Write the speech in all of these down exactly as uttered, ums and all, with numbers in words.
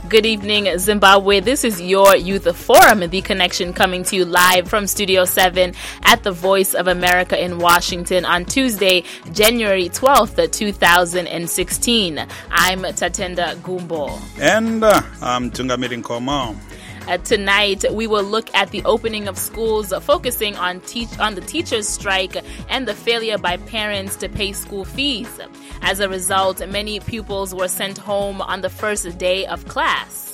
Good evening, Zimbabwe. This is your Youth Forum, The Connection, coming to you live from Studio seven at the Voice of America in Washington on Tuesday, January twelfth, twenty sixteen. I'm Tatenda Gumbo. And uh, I'm Tungamiri Nkomo. Uh, tonight, we will look at the opening of schools, uh, focusing on teach on the teachers' strike and the failure by parents to pay school fees. As a result, many pupils were sent home on the first day of class.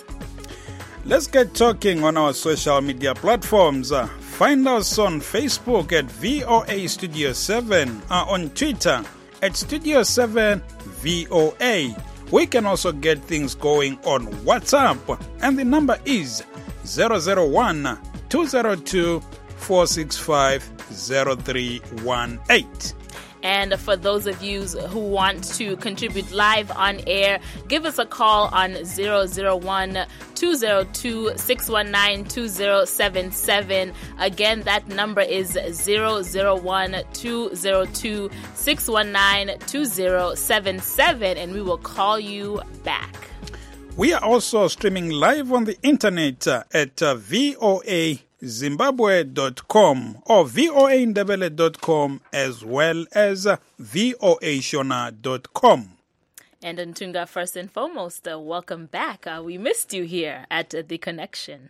Let's get talking on our social media platforms. Uh, find us on Facebook at V O A Studio seven, uh, on Twitter at Studio seven V O A. We can also get things going on WhatsApp, and the number is zero zero one, two zero two, four six five, zero three one eight. And for those of you who want to contribute live on air, give us a call on zero zero one, two zero two, six one nine, two zero seven seven. Again, that number is zero zero one, two zero two, six one nine, two zero seven seven, and we will call you back. We are also streaming live on the internet uh, at uh, V O A Zimbabwe dot com or V O A Ndebele dot com, as well as uh, V O A Shona dot com. And Ntunga, first and foremost, uh, welcome back. Uh, we missed you here at uh, The Connection.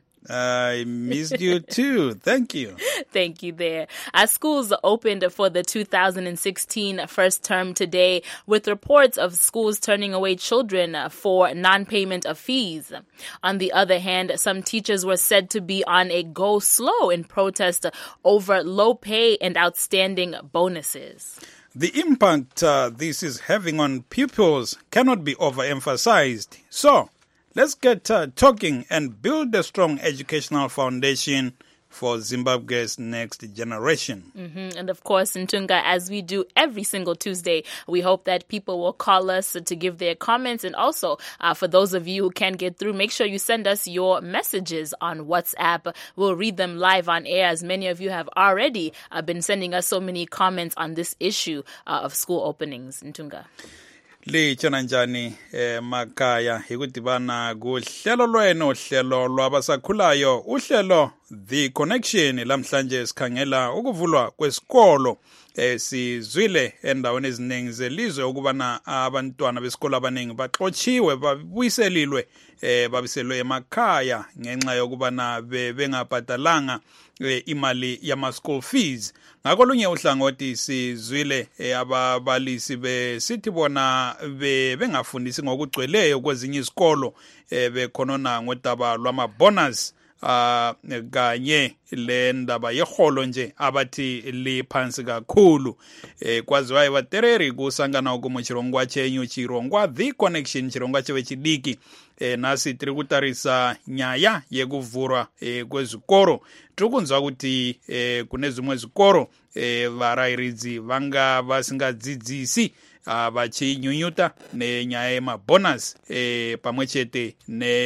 I missed you too. Thank you. Thank you there. Our schools opened for the two thousand sixteen first term today, with reports of schools turning away children for non-payment of fees. On the other hand, some teachers were said to be on a go slow in protest over low pay and outstanding bonuses. The impact uh, this is having on pupils cannot be overemphasized. So, let's get uh, talking and build a strong educational foundation for Zimbabwe's next generation. Mm-hmm. And of course, Ntunga, as we do every single Tuesday, we hope that people will call us to give their comments. And also, uh, for those of you who can't get through, make sure you send us your messages on WhatsApp. We'll read them live on air, as many of you have already uh, been sending us so many comments on this issue uh, of school openings. Ntunga. Lichana njani eh, makaya hikudibana kuhlelo lwenu uhlelo lwabasakhulayo uhlelo The Connection. Lamhlanje sikhangela ukuvulwa kwesikolo. Eh, sizwile endaweni eziningi zelizwe ukubana abantwana besikolo abaningi baxotshiwe babuyiselilwe eh, babiselwe emakhaya ngenxa yokubana bengabhadalanga eh, imali yama school fees. Ngakolunye uhlangothi sizwile eh, ababalisi besithi bona be bengafundisi ngokugcweleyo kwezinye izikolo eh, bekhonona ngodaba lwama bonus uh kanye le ndaba yeholo nje abathi liphansi kakhulu eh kwaziwayo batereri kusangana ukumuchirongwa chenyu chirongwa The Connection chirongwa chewe chidiki eh nasi tiri kutarisa nyaya yekuvhurwa eh kwezvikoro tiri kunzwa kuti eh kune zvimwe zvikoro eh varairidzi vanga vasingadzidzisi uh, vachinyunyuta nenyaya yemabonus eh pamwechete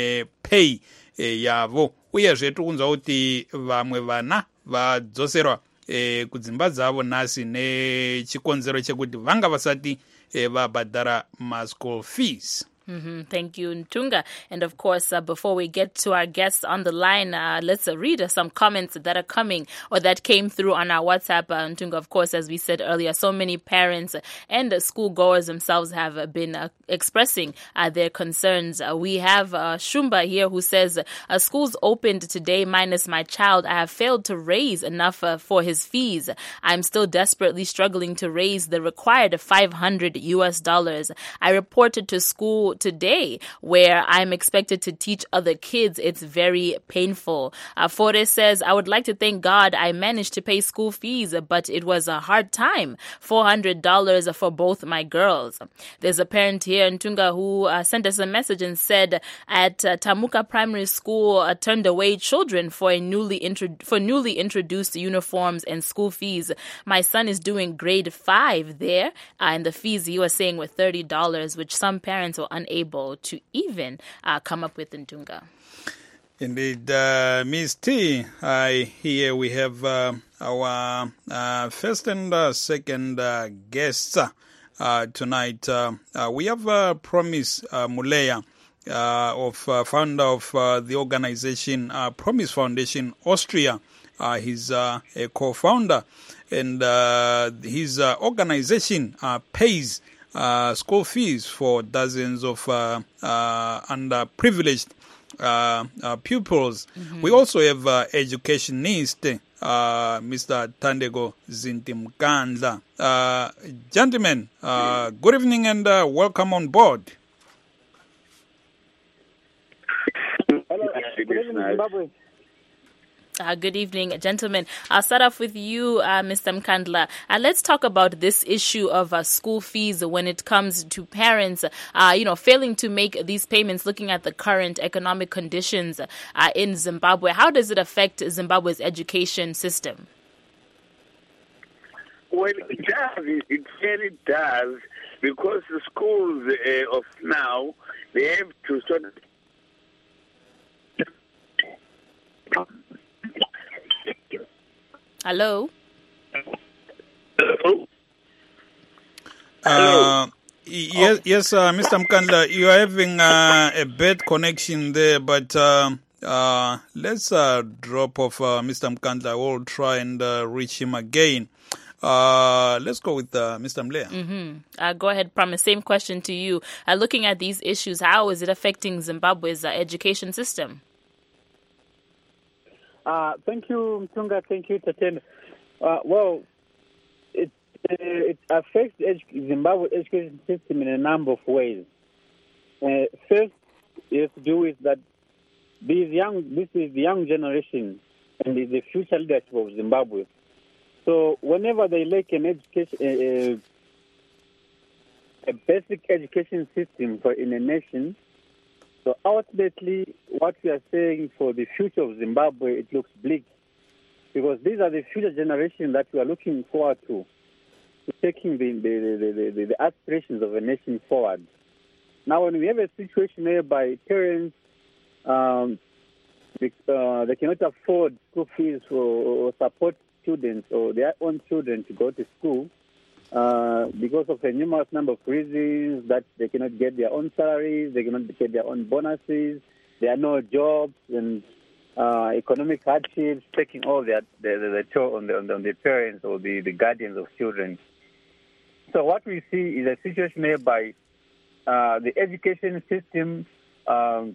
nepay eh, yavo uyezve tiri kunzwa kuti vamwe vana vadzoserwa eh, kudzimba dzavo nasi nechikonzero chekuti vanga vasati eh, vabhadhara ma-school fees. Mm-hmm. Thank you, Ntunga. And of course, uh, before we get to our guests on the line, uh, let's uh, read uh, some comments that are coming or that came through on our WhatsApp. Uh, Ntunga, of course, as we said earlier, so many parents and uh, school goers themselves have uh, been uh, expressing uh, their concerns. Uh, we have uh, Shumba here who says, uh, schools opened today minus my child. I have failed to raise enough uh, for his fees. I'm still desperately struggling to raise the required five hundred U S dollars. I reported to school today where I'm expected to teach other kids. It's very painful. Uh, Forrest says, I would like to thank God I managed to pay school fees, but it was a hard time. four hundred dollars for both my girls. There's a parent here in Ntunga who uh, sent us a message and said at uh, Tamuka Primary School uh, turned away children for a newly intro- for newly introduced uniforms and school fees. My son is doing grade five there, uh, and the fees he was saying were thirty dollars, which some parents were unable able to even uh, come up with in Ntunga. Indeed, uh, Miz T, I here we have uh, our uh, first and uh, second uh, guests uh, tonight. Uh, uh, we have uh, Promise uh, Muleya. uh, of uh, founder of uh, the organization uh, Promise Foundation Austria. Uh, he's uh, a co-founder, and uh, his uh, organization uh, pays uh, school fees for dozens of uh, uh, underprivileged uh, uh, pupils. Mm-hmm. We also have uh, educationist uh, Mister Thandeko Zintimkandla. Uh, gentlemen, uh, good evening and uh, welcome on board. Hello, good evening, Zimbabwe. Uh, good evening, gentlemen. I'll start off with you, uh, Mister Mkandla. Uh, let's talk about this issue of uh, school fees when it comes to parents, uh, you know, failing to make these payments, looking at the current economic conditions uh, in Zimbabwe. How does it affect Zimbabwe's education system? Well, it does. It really does, because the schools uh, of now, they have to sort of... Hello? Hello? Uh, yes, yes, uh, Mister Mkandla, you are having uh, a bad connection there, but uh, uh, let's uh, drop off uh, Mister Mkandla. We'll try and uh, reach him again. Uh, let's go with uh, Mister Mlea. Mm-hmm. Uh, go ahead, Promise. Same question to you. Uh, looking at these issues, how is it affecting Zimbabwe's uh, education system? Uh, thank you, Mtunga. Thank you, Taten. Uh, well, it uh, it affects the edu- Zimbabwe education system in a number of ways. Uh, first, it has to do with that these young, this is the young generation and is the future leadership of Zimbabwe. So whenever they lack an education, uh, a basic education system for in a nation, so ultimately, what we are saying for the future of Zimbabwe, it looks bleak, because these are the future generation that we are looking forward to, to taking the, the, the, the, the aspirations of a nation forward. Now, when we have a situation whereby parents, um, they, uh, they cannot afford school fees for, or support students or their own children to go to school, Uh, because of a numerous number of reasons, that they cannot get their own salaries, they cannot get their own bonuses, there are no jobs, and uh, economic hardships taking all that the, the, the toll on the, on the on the parents or the, the guardians of children. So what we see is a situation whereby uh, the education system um,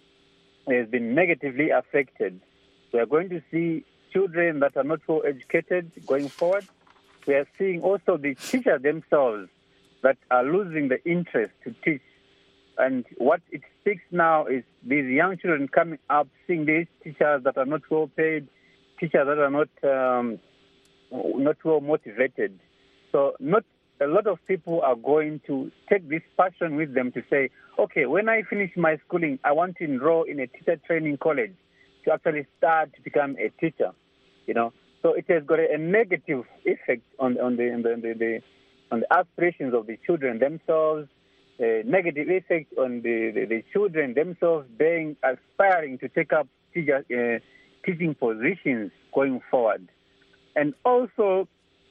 has been negatively affected. We are going to see children that are not well educated going forward. We are seeing also the teachers themselves that are losing the interest to teach. And what it speaks now is these young children coming up, seeing these teachers that are not well paid, teachers that are not um, not well motivated. So not a lot of people are going to take this passion with them to say, okay, when I finish my schooling, I want to enroll in a teacher training college to actually start to become a teacher, you know. So it has got a, a negative effect on, on, the, on, the, on, the, the, on the aspirations of the children themselves, a negative effect on the, the, the children themselves being aspiring to take up teacher, uh, teaching positions going forward. And also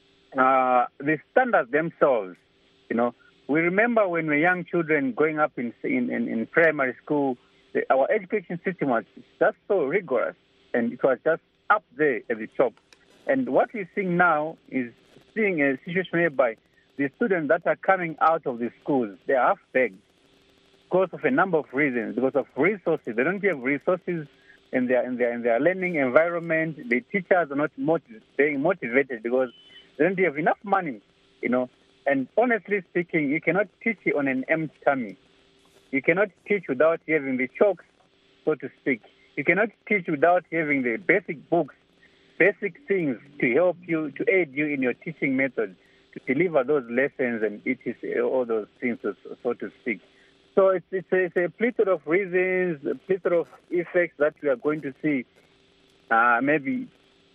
uh, the standards themselves, you know. We remember when we were young children growing up in, in, in, in primary school, the, our education system was just so rigorous, and it was just up there at the top. And what we're seeing now is seeing a situation whereby the students that are coming out of the schools, they are half-baked because of a number of reasons, because of resources. They don't have resources in their in their in their learning environment. The teachers are not motiv- being motivated because they don't have enough money, you know. And honestly speaking, you cannot teach on an empty tummy. You cannot teach without having the chalks, so to speak. You cannot teach without having the basic books, basic things to help you, to aid you in your teaching method, to deliver those lessons and it is all those things, so to speak. So it's, it's, a, it's a plethora of reasons, a plethora of effects that we are going to see uh, maybe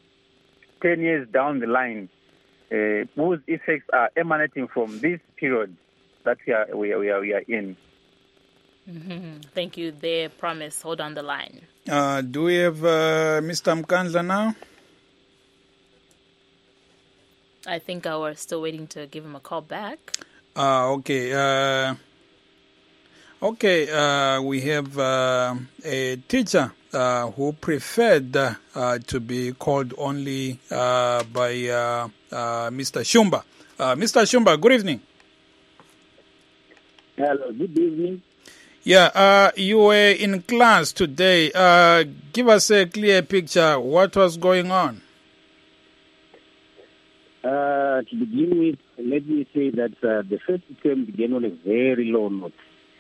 ten years down the line, uh, whose effects are emanating from this period that we are, we are, we are, we are in. Mm-hmm. Thank you. They promise. Hold on the line. Uh, do we have uh, Mister Mkandla now? I think I was still waiting to give him a call back. Uh, okay. Uh, Okay, uh, we have uh, a teacher uh, who preferred uh, uh, to be called only uh, by uh, uh, Mister Shumba. Uh, Mister Shumba, good evening. Hello, good evening. Yeah, uh, you were in class today. Uh, give us a clear picture. What was going on? Uh, to begin with, let me say that uh, the first term began on a very low note.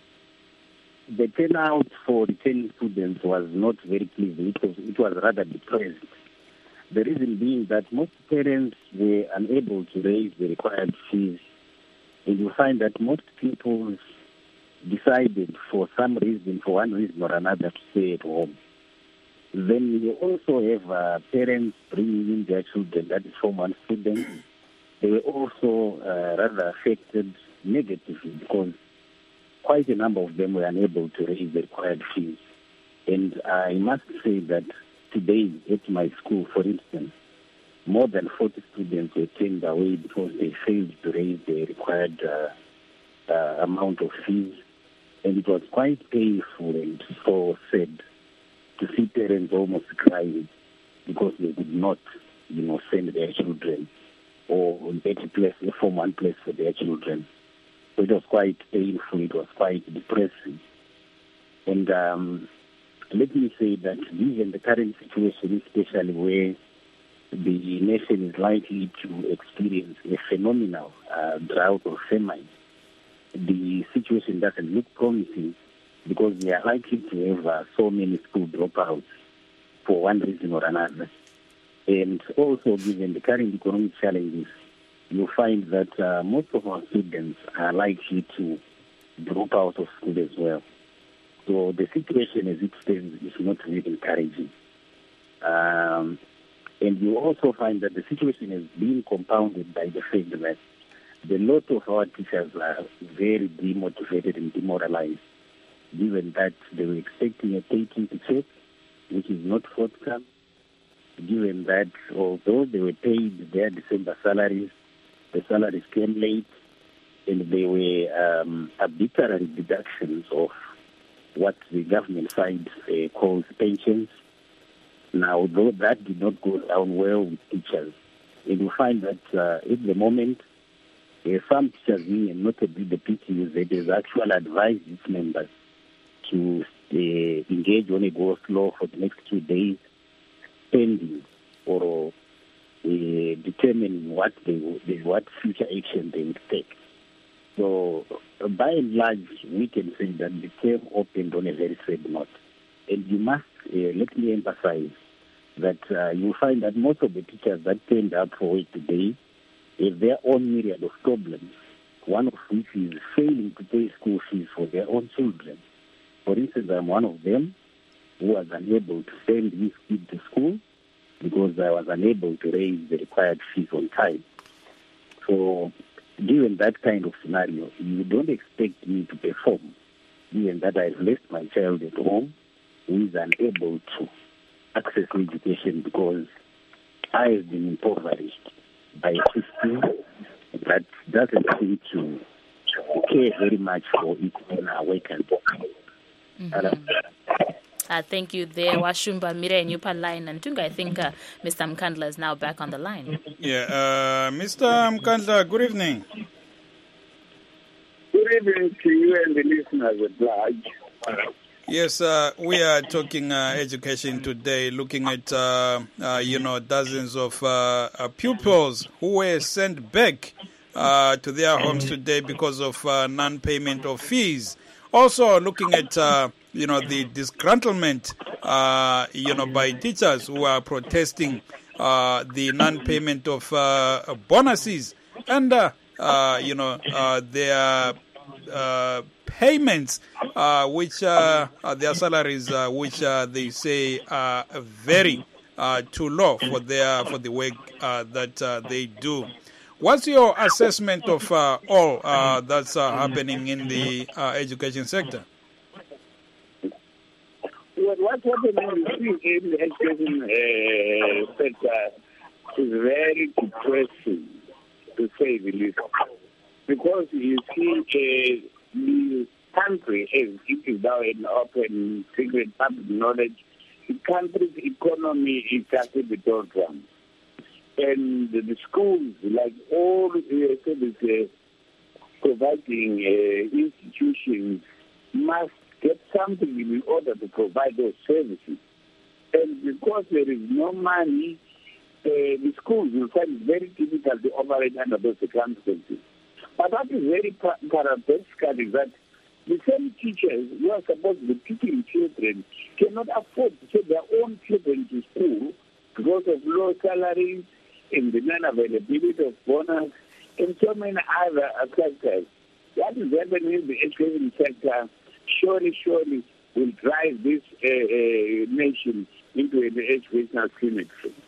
The turnout for returning students was not very pleasing. It was, it was rather depressed. The reason being that most parents were unable to raise the required fees. And you find that most people decided for some reason, for one reason or another, to stay at home. Then you also have uh, parents bringing in their children, that is Form one students. They were also uh, rather affected negatively because quite a number of them were unable to raise the required fees. And I must say that today at my school, for instance, more than forty students were turned away because they failed to raise the required uh, uh, amount of fees. And it was quite painful and so sad to see parents almost crying because they could not, you know, send their children or get a place, a Form one place for their children. So it was quite painful. It was quite depressing. And um, let me say that given the current situation, especially where the nation is likely to experience a phenomenal uh, drought or famine, the situation doesn't look promising because we are likely to have uh, so many school dropouts for one reason or another. And also, given the current economic challenges, you find that uh, most of our students are likely to drop out of school as well. So the situation as it stands is not really encouraging. Um, and you also find that the situation is being compounded by the fact that the lot of our teachers are very demotivated and demoralized, given that they were expecting a paying to check, which is not forthcoming, given that although they were paid their December salaries, the salaries came late, and they were um, arbitrary deductions of what the government side uh, calls pensions. Now, though that did not go down well with teachers, and you find that uh, at the moment, uh, some teachers, and notably the P T Us, that is actually advised its members to uh, engage on a go slow for the next two days, pending or uh, determining what they, they what future action they would take. So, uh, by and large, we can say that the term opened on a very sad note. And you must, uh, let me emphasize that uh, you find that most of the teachers that turned up for work today have their own myriad of problems, one of which is failing to pay school fees for their own children. For instance, I'm one of them who was unable to send his kid to school because I was unable to raise the required fees on time. So, given that kind of scenario, you don't expect me to perform, given that I've left my child at home who is unable to access education because I have been impoverished by a system that doesn't seem to care very much for its own awakened. Mm-hmm. Uh, thank you there, Washumba Mire and Yupa Line and Tunga. I think uh, Mister Mkandla is now back on the line. Yeah, uh, Mister Mkandla, good evening. Good evening to you and the listeners at large. Yes, uh, we are talking uh, education today, looking at, uh, uh, you know, dozens of uh, uh, pupils who were sent back uh, to their homes today because of uh, non-payment of fees. Also looking at, uh, you know, the disgruntlement, uh, you know, by teachers who are protesting uh, the non-payment of uh, bonuses and, uh, uh, you know, uh, their uh, payments, uh, which uh, are their salaries, uh, which uh, they say are very uh, too low for their for the work uh, that uh, they do. What's your assessment of uh, all uh, that's uh, happening in the uh, education sector? Well, what's happening in the education uh, sector is very depressing, to say the least. Because you see, uh, the country, as it is now an open, secret, public knowledge, the country's economy is just a bit down. And the schools, like all uh, service, uh, providing uh, institutions, must get something in order to provide those services. And because there is no money, uh, the schools will find it very difficult to operate under those circumstances. But what is very paradoxical is that the same teachers who are supposed to be teaching children cannot afford to send their own children to school because of low salaries and the non-availability of bonus and so many other factors. What is happening in the education sector surely, surely will drive this uh, uh, nation into an educational clinic.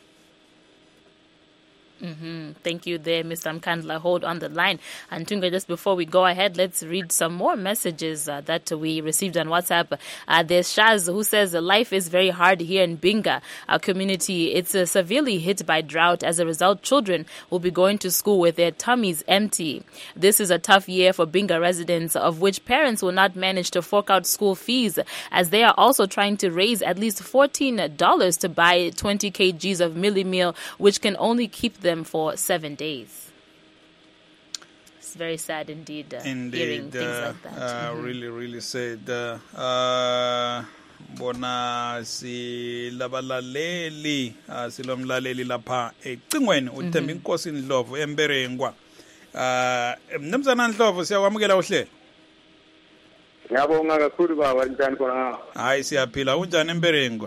Mm-hmm. Thank you there, Mister Mkandla. Hold on the line. And Tunga, just before we go ahead, let's read some more messages uh, that we received on WhatsApp. Uh, there's Shaz who says, life is very hard here in Binga, our community. It's uh, severely hit by drought. As a result, children will be going to school with their tummies empty. This is a tough year for Binga residents, of which parents will not manage to fork out school fees, as they are also trying to raise at least fourteen dollars to buy twenty kilograms of milli meal, which can only keep them for seven days. It's very sad indeed, uh, indeed hearing things uh, like that. Uh, mm-hmm. Really, really sad. Uh, uh, bona silabalaleli uh, silomlaleli lapha ecingweni uThemba Inkosi Ndlovu emberengwa. Uh, Mnumzana Ndlovu siyakwamukela uhlelo. Ngiyabonga kakhulu baba njani khona. Hayi siyaphila unjani emberengwa?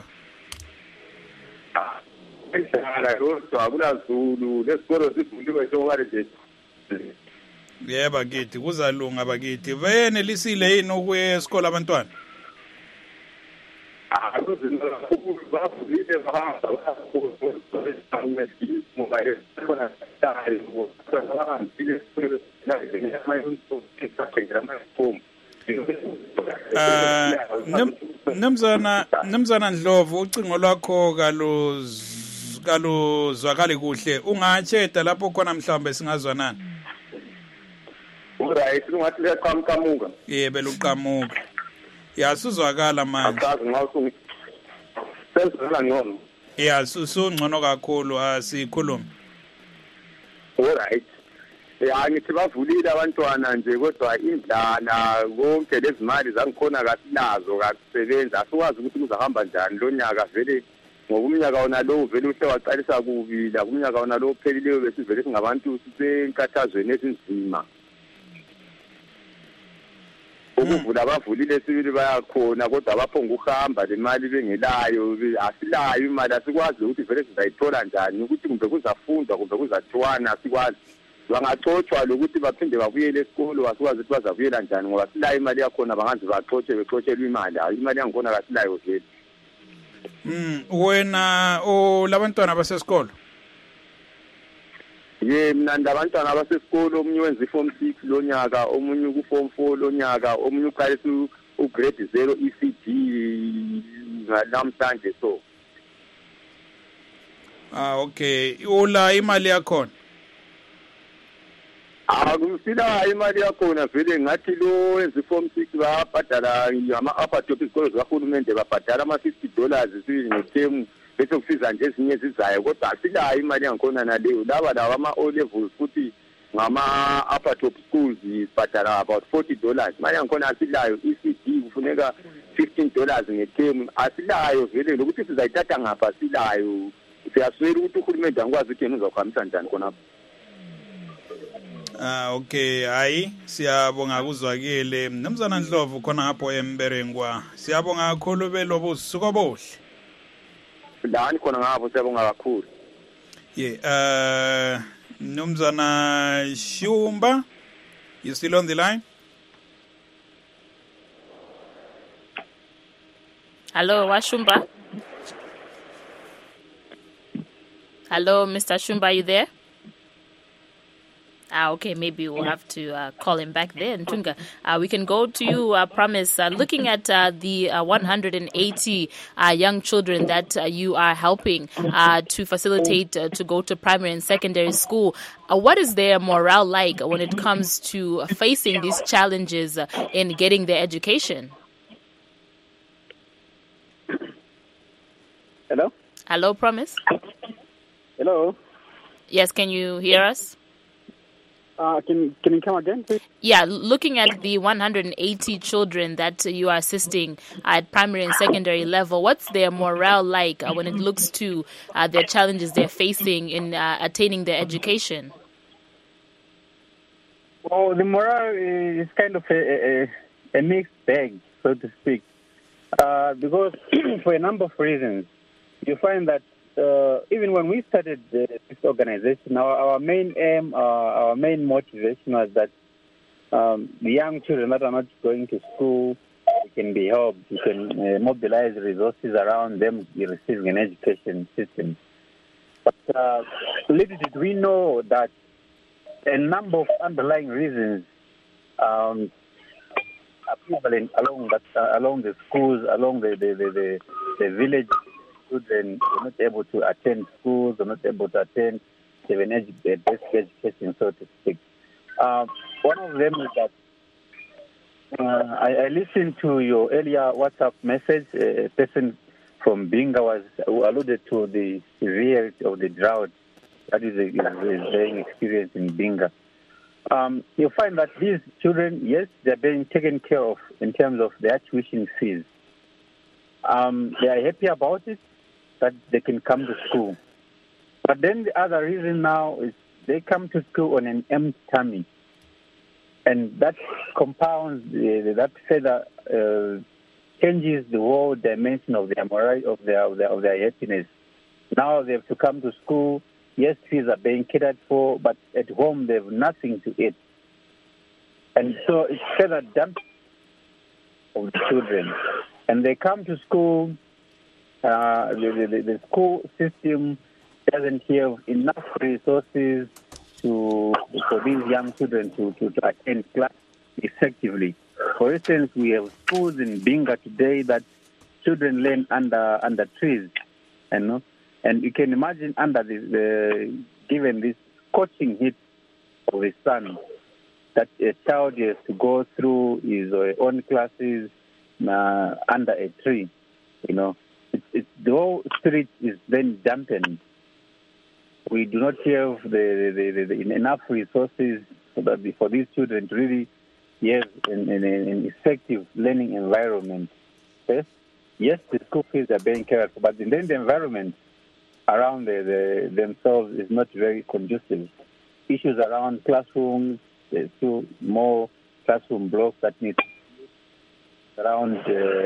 Ishala kodwa akulazulu lesikolo sivuliwe sokare nje. Yeba kithi kuzalunga bakithi. Vene lisile yini ukuya esikole abantwana? Ah kuzinto bavulile bahamba Mnumzana Mnumzana Ndlovu ucingo lwakho kaluz kaluzwakali kuhle ungacheda lapho khona mhlambe singazwanana. Alright ungathi leqhamuka. Yebo luqhamuka. Yasuzwakala manje. Akazi ngawusungi. Senzela ngcono. Yeah, susungcono kakhulu asikhuluma. Alright. Ya ngithi bavulile abantwana nje kodwa indlala konke lezimali zangikhona kasinazo kakusebenza asikwazi ukuthi kuzahamba njani lo nyaka vele ngoba umnyaka wona lo vele uhle waqalisa kubila umnyaka wona lo phelileyo besivele singabantu sisenkathazweni esinzima. Ukuvula abavulile sibili bayakhona kodwa abaphonga ukuhamba le mali bengelayo asilayo imali asikwazi ukuthi vele sizayithola njani ukuthi kumbe kuzafundwa kumbe kuzathiwana asikwazi bangaxoxwa lokuthi baphinde babuyele esikolo asikwazi ukuthi bazabuyela njani ngoba silayo imali yakhona bangazi baxoxe bexoxelwe imali hayi imali yangikhona kasilayo vele. Mm wena o labantwana basesikolo? Ye mina ndabantwana abasesikolo omunye wenza iform six lo nyaka omunye ku form four lo nyaka omunye uqalisa u grade zero E C D namhlanje so. Ah okay ula imali yakhona? Ah kusila imali yakhona vele ngathi lo wenza iform six babhadala ama upper top isikolo zikahulumende babhadala ama fifty dollars ngethemu bese kusiza nje ezinye ezizayo kodwa asilayo imali yangikhona naleyo laba lawa ama O levels futhi ngama upper top schools ibhadala about forty dollars imali yangikhona asilayo E C D kufuneka fifteen dollars ngethemu asilayo vele lokuthi sizayithatha ngapha asilayo siyaswela ukuthi uhulumende angikwazi ukuthi yena uzokuhambisa njani khona. Ah okay hayi siyabonga kuzwakile Mnumzana Ndlovu khona ngapho emberengwa siyabonga kakhulu belobo usuku obuhle. Lani khona ngapho siyabonga kakhulu. Yeah uh Mnumzana Shumba, you still on the line? Hello Washumba. Hello Mister Shumba, are you there? Ah, okay, maybe we'll have to uh, call him back there. Ntunga, uh, we can go to you, uh, Promise. Uh, looking at uh, the uh, one hundred eighty uh, young children that uh, you are helping uh, to facilitate uh, to go to primary and secondary school, uh, what is their morale like when it comes to facing these challenges uh, in getting their education? Hello? Hello, Promise? Hello? Yes, can you hear us? Uh, can can you come again, please? Yeah, looking at the one hundred eighty children that you are assisting at primary and secondary level, what's their morale like uh, when it looks to uh, their challenges they're facing in uh, attaining their education? Well, the morale is kind of a, a, a mixed bag, so to speak, uh, because for a number of reasons, you find that Uh, even when we started uh, this organization, our, our main aim, uh, our main motivation was that um, the young children that are not going to school can be helped. We can uh, mobilize resources around them receiving an education system. But uh, little did we know that a number of underlying reasons um, are prevalent along that, uh, along the schools, along the the, the, the, the village. Children were not able to attend schools, were not able to attend even edu- basic education, so to speak. Uh, one of them is that uh, I, I listened to your earlier WhatsApp message. A person from Binga was who alluded to the severity of the drought that is, is, is being experienced in Binga. Um, you find that these children, yes, they're being taken care of in terms of their tuition fees. Um, they are happy about it, that they can come to school. But then the other reason now is they come to school on an empty tummy. And that compounds, uh, that further uh, changes the whole dimension of their morale, of their, of their, of their happiness. Now they have to come to school. Yes, fees are being catered for, but at home they have nothing to eat. And so it's further dumped of the children. And they come to school, uh, the, the, the school system doesn't have enough resources to for these young children to, to, to attend class effectively. For instance, we have schools in Binga today that children learn under under trees, you know, and you can imagine under the, the given this scorching heat of the sun, that a child has to go through his own classes uh, under a tree, you know. It's, it's, the whole spirit is then dampened. We do not have the, the, the, the enough resources so that the, for these children to really have an, an, an effective learning environment. Yes, yes, the school fees are being cared for, but then the environment around the, the, themselves is not very conducive. Issues around classrooms, there's still more classroom blocks that need around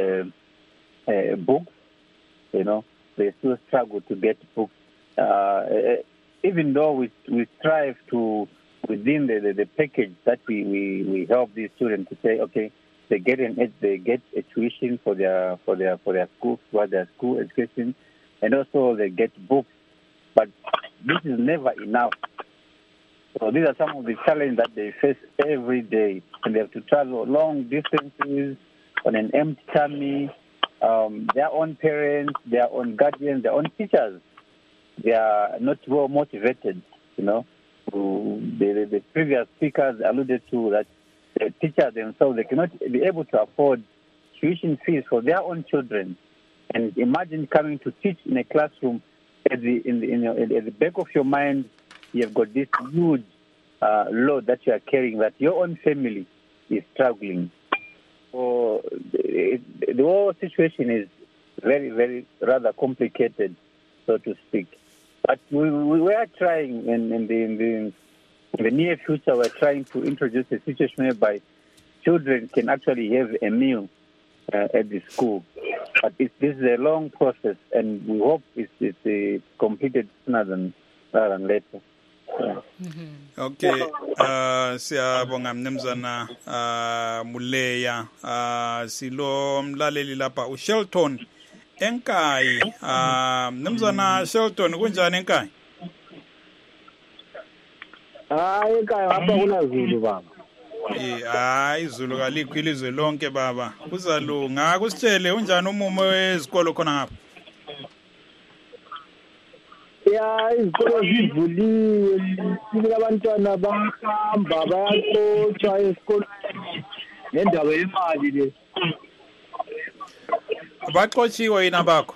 uh, uh, books. You know, they still struggle to get books. Uh, even though we we strive to, within the, the, the package that we, we, we help these students to say, okay, they get an they get a tuition for their for their for their school for their school education, and also they get books. But this is never enough. So these are some of the challenges that they face every day, and they have to travel long distances on an empty tummy. Um, their own parents, their own guardians, their own teachers, they are not well motivated, you know. The, the previous speakers alluded to that the teachers themselves, they cannot be able to afford tuition fees for their own children. And imagine coming to teach in a classroom, at the, in the, in your, at the back of your mind, you have got this huge uh, load that you are carrying, that your own family is struggling. So the, the whole situation is very, very rather complicated, so to speak. But we, we are trying in, in, the, in, the, in the near future, we're trying to introduce a situation whereby children can actually have a meal uh, at the school. But it's, this is a long process, and we hope it's, it's uh, completed sooner than, rather than later. Yeah. Mm-hmm. Okay, uh, siyabonga mnumzana uh, Muleya, uh, silo mlaleli lapha uShelton enkai. uh, mnumzana Shelton kunjani enkai? hayi ekhaya ngapha kunazulu baba. Eh hayi izulu kalikho ilizwe lonke baba. Kuzalunga kusitshele unjani umumo wezikolo khona ngapha? Ya izikolo zivuliwe, sibika abantwana bahamba bayaxoxa esikolweni nendaba yemali le. Baxotshiwe yina bakho?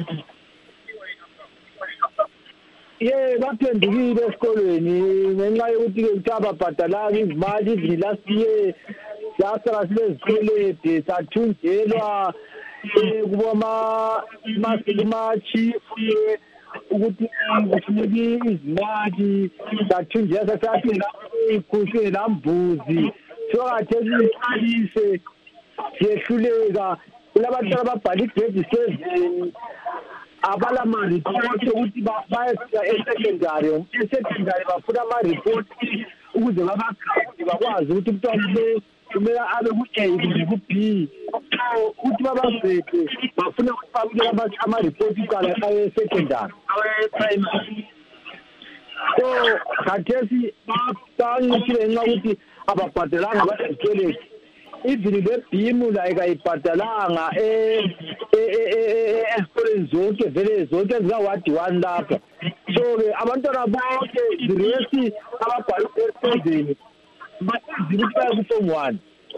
Ye baphendukile esikolweni ngenxa yokuthi ke kuthiwa babhadalanga izimali izini last year sasala silezikwelede sathunjelwa kuboma ma-chief ukuthi kufuneka izimali sathunjelwa sasathi ikhushe lambuzi so khathesi iqalise siyehluleka kulabantwana ababhala igrade seven abala ma-report ukuthi bayefika e-secondary e-secondary bafuna ama-report ukuze babagrade bakwazi ukuthi umntwana lo kumele abe ku-A kumbe ku-B so ukuthi babagrade bafuna ukuthi babukele ama-report uqala awe-secondary awe-primary so khathesi bancishile ngenxa ukuthi ababhadelanga abasezikweleti even le bimu la ikayibhadalanga esikoleni zonke vele zonke ezingawadi one lapha so ke abantwana bonke ziresi ababhala esenzeni bazile ukuthi baye ku-form one.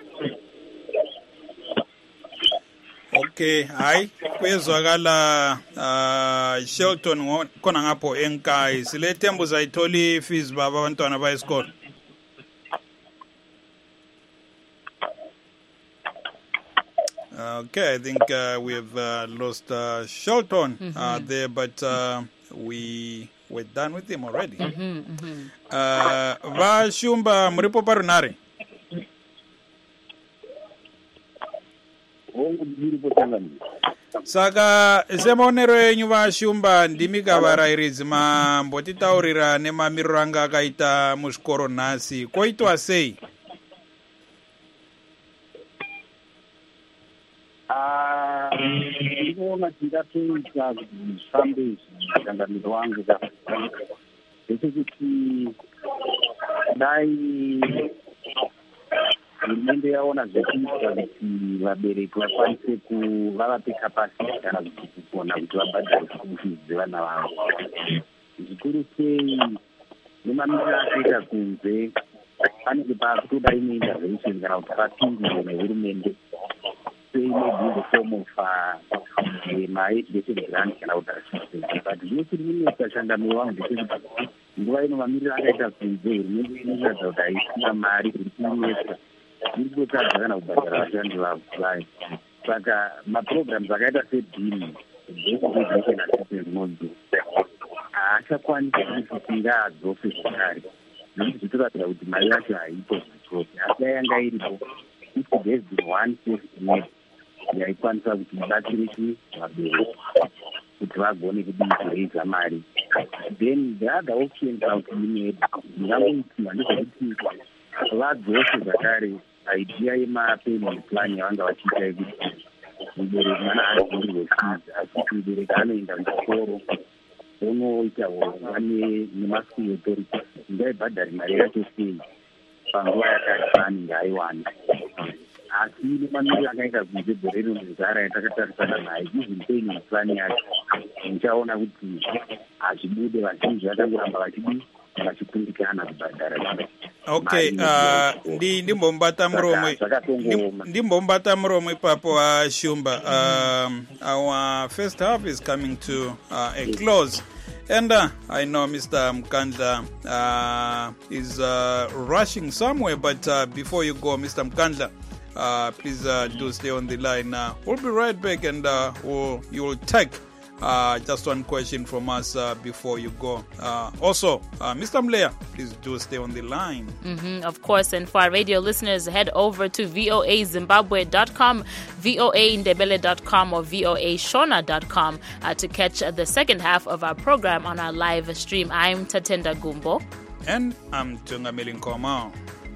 Okay, hayi kuyezwakala uh Shelton khona ngapho enkayi sile thembu zayitholi fees baba abantwana bayesikolo. Okay, I think uh, we have uh, lost uh, Shelton mm-hmm. uh, there, but uh, we we're done with him already. Mm-hmm, mm-hmm. Uh, Vashumba muripo parunari. Saka semonero yenyu Vashumba ndimi kavarairizi mamboti taurira nemamiriro anga akaita muzvikoro nhasi koitwa sei? ndinoona tingatoita kuti zvifambe zvigangamiro wangu ndechekuti dai hurumende yaona zvekuita kuti vabereki vakwanise kuvavape kapasiti kana kuti kugona kuti vabhadhare school fees dzevana vavo zvikuru sei nemamiriro akaita kunze panenge pakutoda imwe intervention kana kuti papindire nehurumende say maybe the form of uh, my education grant kana kuti assistance but zvinoti rinonesa shandamiro wangu ndechekuti nguva ino mamiriro akaita kunze hurumende inoratidza kuti haisina mari iri kuinesa iri kutadza kana kubhadhara vashandi vavo vayo saka maprograms akaita sebhini basic education assistance module haachakwanisi kuti ngaadzofe zvakare nokuti zvitoratidza kuti mari yacho haipo zvitoti asi yanga iripo if there's been one safety net yaikwanisa kuti ibatsiriki vabereki kuti vagone kudiziraidza mari then the other option kana kuti imwe ndingangoitiva ndezvekuti vadzose zvakare idea yemapayment plan yavanga vachiita yekuti mubereki mana adzirirwe fees asi mubereki anoenda kuchikoro unoita urongwa nemaschool authority ngaibhadhari mari yacho sei panguva yakati paanenge aiwana asi nemamiriro akaita kunze gore rino nezara yatakatarisana naye even payment plan yacho muchaona kuti hazvibude vazhinji vatangoramba vachidi vachikundikana kubhadhara. Okay, uh, ndi ndimbombata muromo ndimbombata muromo ipapo Shumba. Um, our first half is coming to uh, a close. And uh, I know Mister Mkandla uh, is uh, rushing somewhere, but uh, before you go, Mister Mkandla, uh, please uh, do stay on the line. Uh, we'll be right back, and uh, we'll, you will take uh, just one question from us uh, before you go. Uh, also, uh, Mister Mleya, please do stay on the line. Mm-hmm, of course, and for our radio listeners, head over to V O A Zimbabwe dot com, V O A Ndebele dot com, or V O A Shona dot com uh, to catch uh, the second half of our program on our live stream. I'm Tatenda Gumbo. And I'm Tunga Milinkoma.